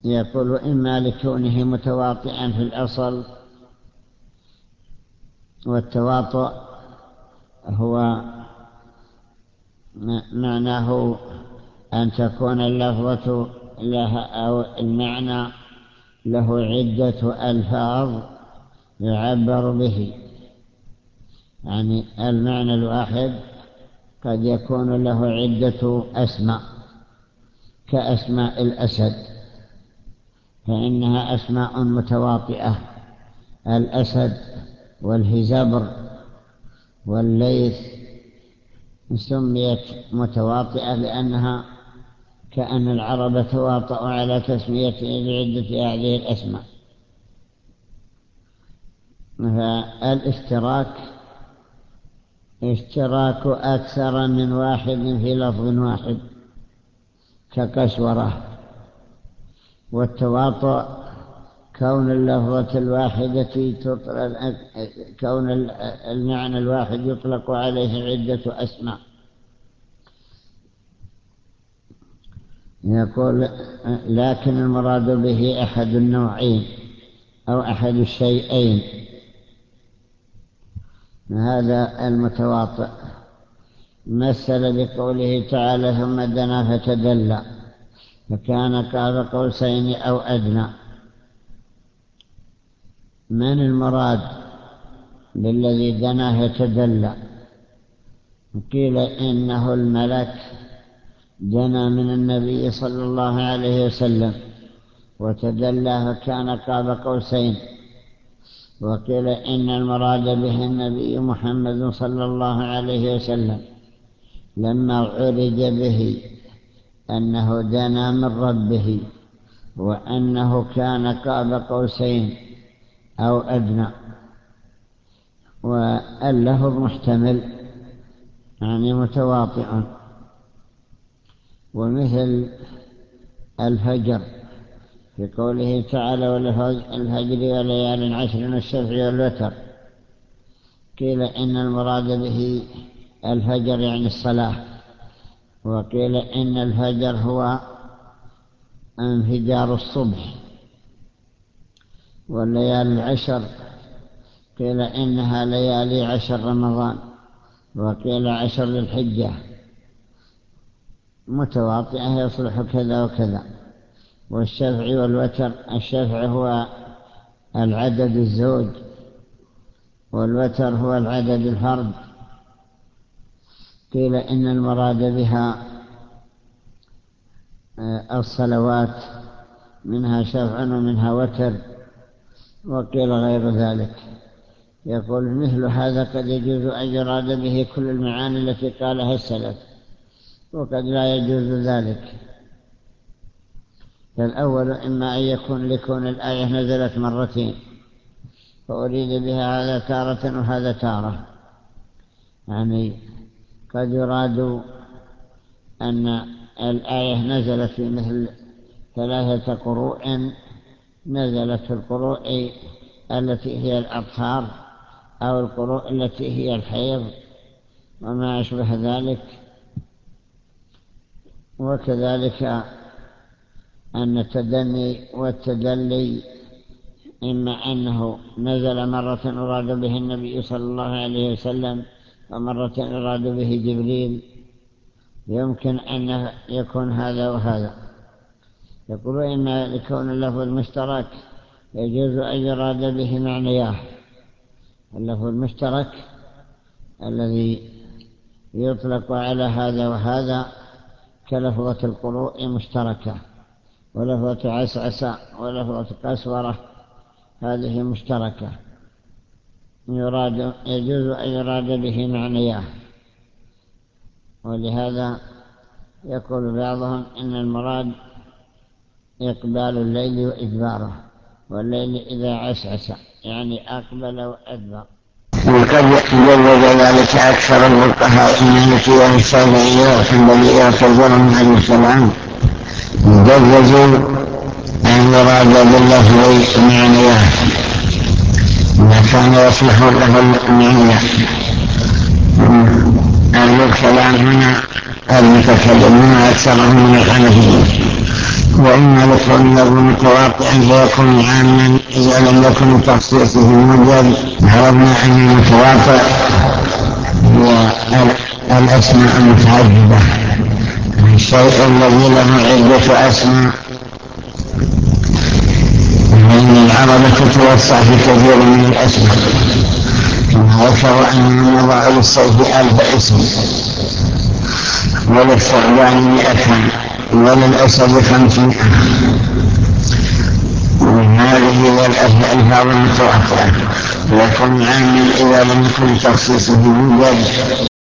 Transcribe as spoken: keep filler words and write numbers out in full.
يقول إما لكونه متواطئا في الأصل، والتواطؤ هو معناه أن تكون اللفظة لها أو المعنى له عدة ألفاظ يعبر به. يعني المعنى الواحد قد يكون له عدة أسماء، كأسماء الأسد، فإنها أسماء متواطئة: الأسد والهزبر والليث سميت متواطئة لأنها كأن العرب تواطؤوا على تسميته بعدة هذه الأسماء. فالاشتراك اشتراك أكثر من واحد في لفظ واحد كقسورة. والتواطؤ كون اللفظة الواحدة تطلق، كون المعنى الواحد يطلق عليه عدة أسماء. يقول: لكن المراد به أحد النوعين أو أحد الشيئين. هذا المتواطئ مثل بقوله تعالى: ثم دنا فتدلى فكان قاب قوسين أو أدنى. من المراد بالذي دنا يتدلى؟ قيل إنه الملك دنا من النبي صلى الله عليه وسلم وتدلى فكان قاب قوسين. وقيل إن المراد به النبي محمد صلى الله عليه وسلم لما عرج به أنه دنا من ربه وأنه كان قاب قوسين أو أدنى. واللفظ محتمل يعني متواطئ. ومثل الفجر في قوله تعالى: والفجر وليال عشر والشفع والوتر. قيل إن المراد به الفجر يعني الصلاة. وقيل إن الفجر هو انفجار الصبح. والليال العشر قيل إنها ليالي عشر رمضان. وقيل عشر للحجة. متواطئة يصلح كذا وكذا. والشفع والوتر: الشفع هو العدد الزوج، والوتر هو العدد الفرد. قيل إن المراد بها الصلوات، منها شفع ومنها وتر. وقيل غير ذلك. يقول: مثل هذا قد يجوز أن يراد به كل المعاني التي قالها السلف، وقد لا يجوز ذلك. فالأول إما أن يكون لكون الآية نزلت مرتين فأريد بها هذا تارة وهذا تارة. يعني قد يراد أن الآية نزلت في مثل ثلاثة قروء، نزلت في القروء التي هي الأطهار أو القروء التي هي الحيض وما أشبه ذلك. وكذلك أن التدني والتدلي إما أنه نزل مرة أراد به النبي صلى الله عليه وسلم ومرة أراد به جبريل. يمكن أن يكون هذا وهذا. يقول: إما لكون اللفظ المشترك يجوز أن يراد به معنياه. اللفظ المشترك الذي يطلق على هذا وهذا كلفظة القروء مشتركة، ولفظة عسعسة ولفظة قسورة هذه مشتركة، يراد يجوز أن يراد به معنياه. ولهذا يقول بعضهم إن المراد إقبال الليل وإدباره، والليل إذا عسعس يعني أقبل وأدبر. وقد جوز ذلك أكثر الفقهاء المالكية والشافعية والحنبلية وكثيرهم عليه السلام، جوزوا أن يراد باللفظ معنياه ما كان يصلح له المعنى. الكلام هنا المتكلمون أكثرهم من الحنفية، وإما لكون اللفظ متواطئا فيكون عاما إذا لم يكن تخصيصه موجب. عرفنا أن المتواطئ هو الأسماء المتعددة، الشيء الذي له عدة أسماء، فإن العرب تتوسع في كثير من الأسماء، كما ذكروا أن نضع للسيف ألف اسم، وللثعبان مئة، وللأسد خمسمائة، وهذه هي الألفاظ المتواترة، ويكون عاما إذا لم يكن تخصيصه موجب